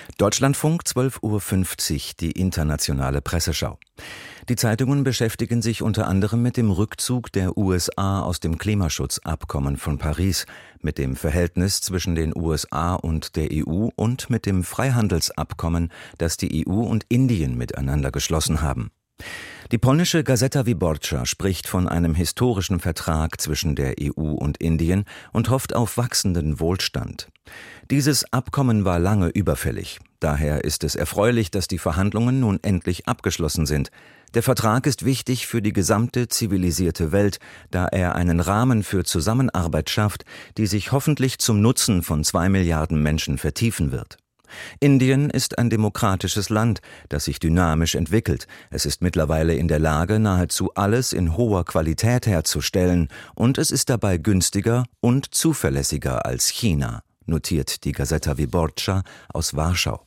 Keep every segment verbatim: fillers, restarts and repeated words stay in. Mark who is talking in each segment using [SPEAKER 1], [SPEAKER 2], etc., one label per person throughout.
[SPEAKER 1] Deutschlandfunk, zwölf Uhr fünfzig, die internationale Presseschau. Die Zeitungen beschäftigen sich unter anderem mit dem Rückzug der U S A aus dem Klimaschutzabkommen von Paris, mit dem Verhältnis zwischen den U S A und der E U und mit dem Freihandelsabkommen, das die E U und Indien miteinander geschlossen haben. Die polnische Gazeta Wyborcza spricht von einem historischen Vertrag zwischen der E U und Indien und hofft auf wachsenden Wohlstand. Dieses Abkommen war lange überfällig. Daher ist es erfreulich, dass die Verhandlungen nun endlich abgeschlossen sind. Der Vertrag ist wichtig für die gesamte zivilisierte Welt, da er einen Rahmen für Zusammenarbeit schafft, die sich hoffentlich zum Nutzen von zwei Milliarden Menschen vertiefen wird. Indien ist ein demokratisches Land, das sich dynamisch entwickelt. Es ist mittlerweile in der Lage, nahezu alles in hoher Qualität herzustellen, und es ist dabei günstiger und zuverlässiger als China, notiert die Gazeta Wyborcza aus Warschau.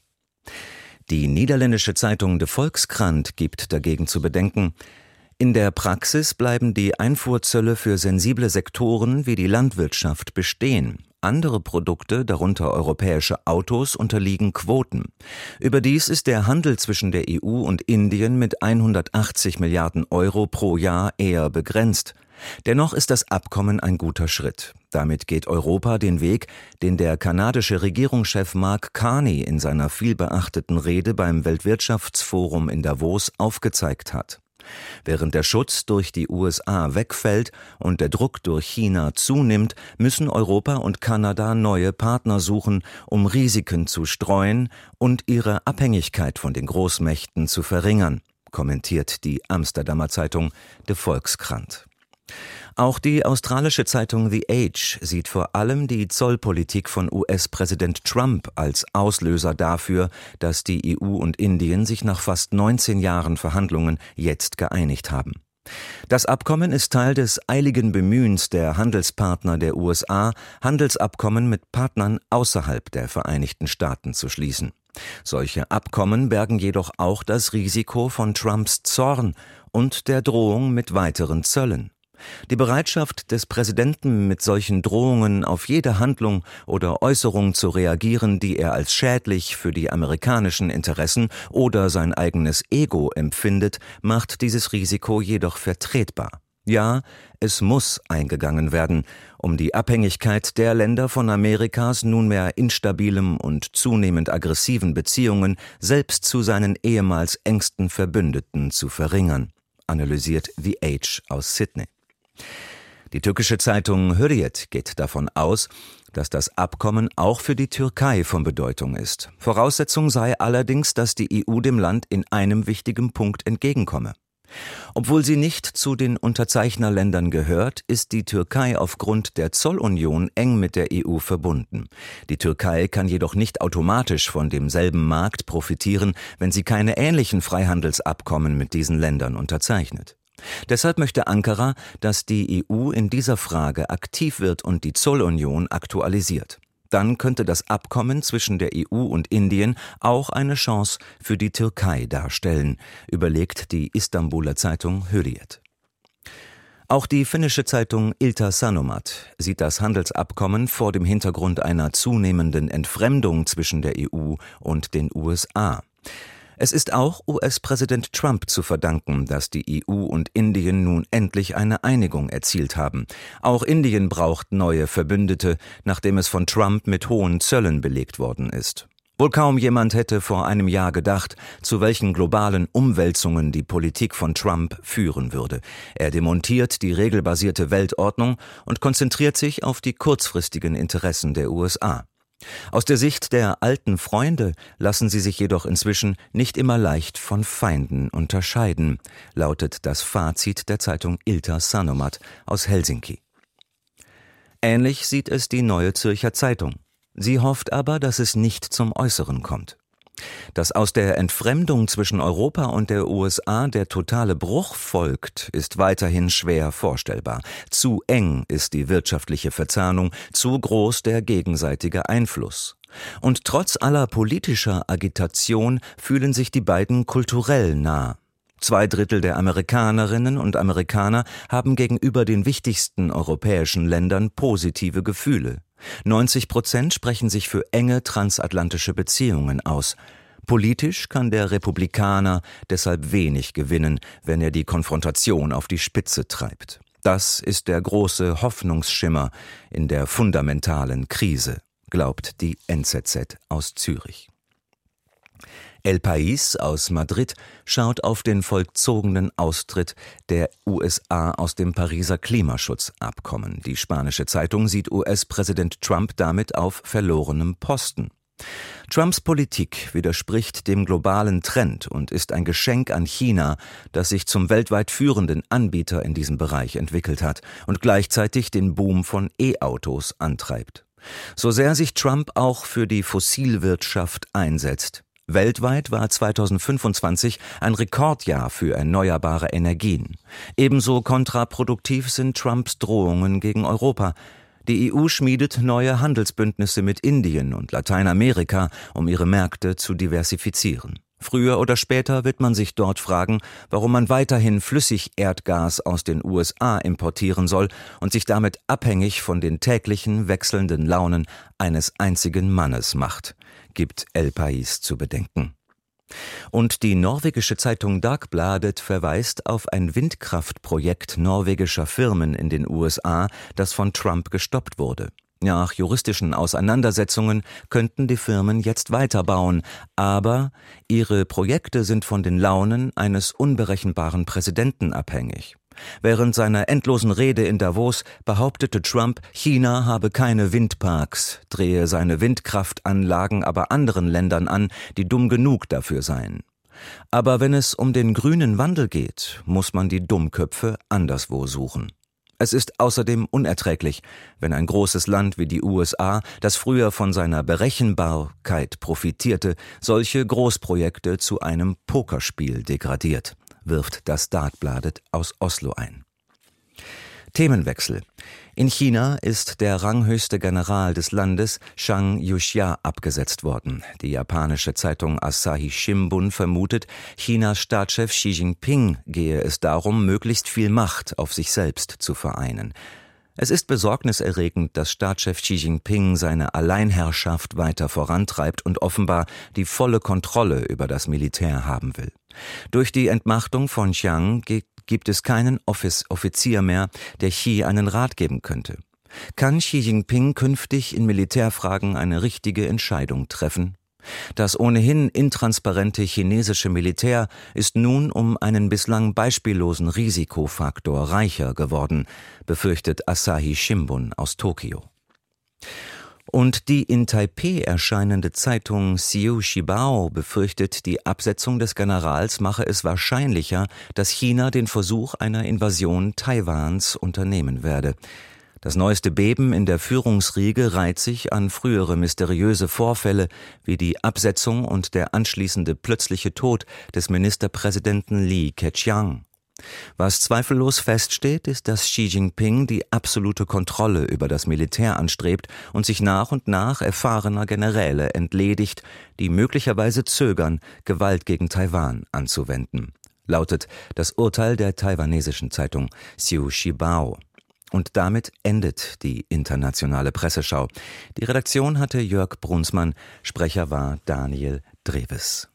[SPEAKER 1] Die niederländische Zeitung De Volkskrant gibt dagegen zu bedenken: In der Praxis bleiben die Einfuhrzölle für sensible Sektoren wie die Landwirtschaft bestehen. Andere Produkte, darunter europäische Autos, unterliegen Quoten. Überdies ist der Handel zwischen der E U und Indien mit hundertachtzig Milliarden Euro pro Jahr eher begrenzt. Dennoch ist das Abkommen ein guter Schritt. Damit geht Europa den Weg, den der kanadische Regierungschef Mark Carney in seiner vielbeachteten Rede beim Weltwirtschaftsforum in Davos aufgezeigt hat. Während der Schutz durch die U S A wegfällt und der Druck durch China zunimmt, müssen Europa und Kanada neue Partner suchen, um Risiken zu streuen und ihre Abhängigkeit von den Großmächten zu verringern, kommentiert die Amsterdamer Zeitung De Volkskrant. Auch die australische Zeitung The Age sieht vor allem die Zollpolitik von U S-Präsident Trump als Auslöser dafür, dass die E U und Indien sich nach fast neunzehn Jahren Verhandlungen jetzt geeinigt haben. Das Abkommen ist Teil des eiligen Bemühens der Handelspartner der U S A, Handelsabkommen mit Partnern außerhalb der Vereinigten Staaten zu schließen. Solche Abkommen bergen jedoch auch das Risiko von Trumps Zorn und der Drohung mit weiteren Zöllen. Die Bereitschaft des Präsidenten, mit solchen Drohungen auf jede Handlung oder Äußerung zu reagieren, die er als schädlich für die amerikanischen Interessen oder sein eigenes Ego empfindet, macht dieses Risiko jedoch vertretbar. Ja, es muss eingegangen werden, um die Abhängigkeit der Länder von Amerikas nunmehr instabilem und zunehmend aggressiven Beziehungen selbst zu seinen ehemals engsten Verbündeten zu verringern, analysiert The Age aus Sydney. Die türkische Zeitung Hürriyet geht davon aus, dass das Abkommen auch für die Türkei von Bedeutung ist. Voraussetzung sei allerdings, dass die E U dem Land in einem wichtigen Punkt entgegenkomme. Obwohl sie nicht zu den Unterzeichnerländern gehört, ist die Türkei aufgrund der Zollunion eng mit der E U verbunden. Die Türkei kann jedoch nicht automatisch von demselben Markt profitieren, wenn sie keine ähnlichen Freihandelsabkommen mit diesen Ländern unterzeichnet. Deshalb möchte Ankara, dass die E U in dieser Frage aktiv wird und die Zollunion aktualisiert. Dann könnte das Abkommen zwischen der E U und Indien auch eine Chance für die Türkei darstellen, überlegt die Istanbuler Zeitung Hürriyet. Auch die finnische Zeitung Ilta-Sanomat sieht das Handelsabkommen vor dem Hintergrund einer zunehmenden Entfremdung zwischen der E U und den U S A. Es ist auch U S-Präsident Trump zu verdanken, dass die E U und Indien nun endlich eine Einigung erzielt haben. Auch Indien braucht neue Verbündete, nachdem es von Trump mit hohen Zöllen belegt worden ist. Wohl kaum jemand hätte vor einem Jahr gedacht, zu welchen globalen Umwälzungen die Politik von Trump führen würde. Er demontiert die regelbasierte Weltordnung und konzentriert sich auf die kurzfristigen Interessen der U S A. Aus der Sicht der alten Freunde lassen sie sich jedoch inzwischen nicht immer leicht von Feinden unterscheiden, lautet das Fazit der Zeitung Ilta-Sanomat aus Helsinki. Ähnlich sieht es die Neue Zürcher Zeitung. Sie hofft aber, dass es nicht zum Äußeren kommt. Dass aus der Entfremdung zwischen Europa und der U S A der totale Bruch folgt, ist weiterhin schwer vorstellbar. Zu eng ist die wirtschaftliche Verzahnung, zu groß der gegenseitige Einfluss. Und trotz aller politischer Agitation fühlen sich die beiden kulturell nah. Zwei Drittel der Amerikanerinnen und Amerikaner haben gegenüber den wichtigsten europäischen Ländern positive Gefühle. neunzig Prozent sprechen sich für enge transatlantische Beziehungen aus. Politisch kann der Republikaner deshalb wenig gewinnen, wenn er die Konfrontation auf die Spitze treibt. Das ist der große Hoffnungsschimmer in der fundamentalen Krise, glaubt die N Z Z aus Zürich. El País aus Madrid schaut auf den vollzogenen Austritt der U S A aus dem Pariser Klimaschutzabkommen. Die spanische Zeitung sieht U S-Präsident Trump damit auf verlorenem Posten. Trumps Politik widerspricht dem globalen Trend und ist ein Geschenk an China, das sich zum weltweit führenden Anbieter in diesem Bereich entwickelt hat und gleichzeitig den Boom von E-Autos antreibt. So sehr sich Trump auch für die Fossilwirtschaft einsetzt. Weltweit war zweitausendfünfundzwanzig ein Rekordjahr für erneuerbare Energien. Ebenso kontraproduktiv sind Trumps Drohungen gegen Europa. Die E U schmiedet neue Handelsbündnisse mit Indien und Lateinamerika, um ihre Märkte zu diversifizieren. Früher oder später wird man sich dort fragen, warum man weiterhin Flüssigerdgas aus den U S A importieren soll und sich damit abhängig von den täglichen wechselnden Launen eines einzigen Mannes macht, gibt El País zu bedenken. Und die norwegische Zeitung Dagbladet verweist auf ein Windkraftprojekt norwegischer Firmen in den U S A, das von Trump gestoppt wurde. Nach juristischen Auseinandersetzungen könnten die Firmen jetzt weiterbauen, aber ihre Projekte sind von den Launen eines unberechenbaren Präsidenten abhängig. Während seiner endlosen Rede in Davos behauptete Trump, China habe keine Windparks, drehe seine Windkraftanlagen aber anderen Ländern an, die dumm genug dafür seien. Aber wenn es um den grünen Wandel geht, muss man die Dummköpfe anderswo suchen. Es ist außerdem unerträglich, wenn ein großes Land wie die U S A, das früher von seiner Berechenbarkeit profitierte, solche Großprojekte zu einem Pokerspiel degradiert, wirft das Dagbladet aus Oslo ein. Themenwechsel. In China ist der ranghöchste General des Landes, Zhang Youxia, abgesetzt worden. Die japanische Zeitung Asahi Shimbun vermutet, Chinas Staatschef Xi Jinping gehe es darum, möglichst viel Macht auf sich selbst zu vereinen. Es ist besorgniserregend, dass Staatschef Xi Jinping seine Alleinherrschaft weiter vorantreibt und offenbar die volle Kontrolle über das Militär haben will. Durch die Entmachtung von Chiang gibt es keinen Office- Offizier mehr, der Xi einen Rat geben könnte. Kann Xi Jinping künftig in Militärfragen eine richtige Entscheidung treffen? Das ohnehin intransparente chinesische Militär ist nun um einen bislang beispiellosen Risikofaktor reicher geworden, befürchtet Asahi Shimbun aus Tokio. Und die in Taipeh erscheinende Zeitung Xiu Shibao befürchtet, die Absetzung des Generals mache es wahrscheinlicher, dass China den Versuch einer Invasion Taiwans unternehmen werde. Das neueste Beben in der Führungsriege reiht sich an frühere mysteriöse Vorfälle wie die Absetzung und der anschließende plötzliche Tod des Ministerpräsidenten Li Keqiang. Was zweifellos feststeht, ist, dass Xi Jinping die absolute Kontrolle über das Militär anstrebt und sich nach und nach erfahrener Generäle entledigt, die möglicherweise zögern, Gewalt gegen Taiwan anzuwenden, lautet das Urteil der taiwanesischen Zeitung Xiu Shibao. Und damit endet die internationale Presseschau. Die Redaktion hatte Jörg Brunsmann, Sprecher war Daniel Drewes.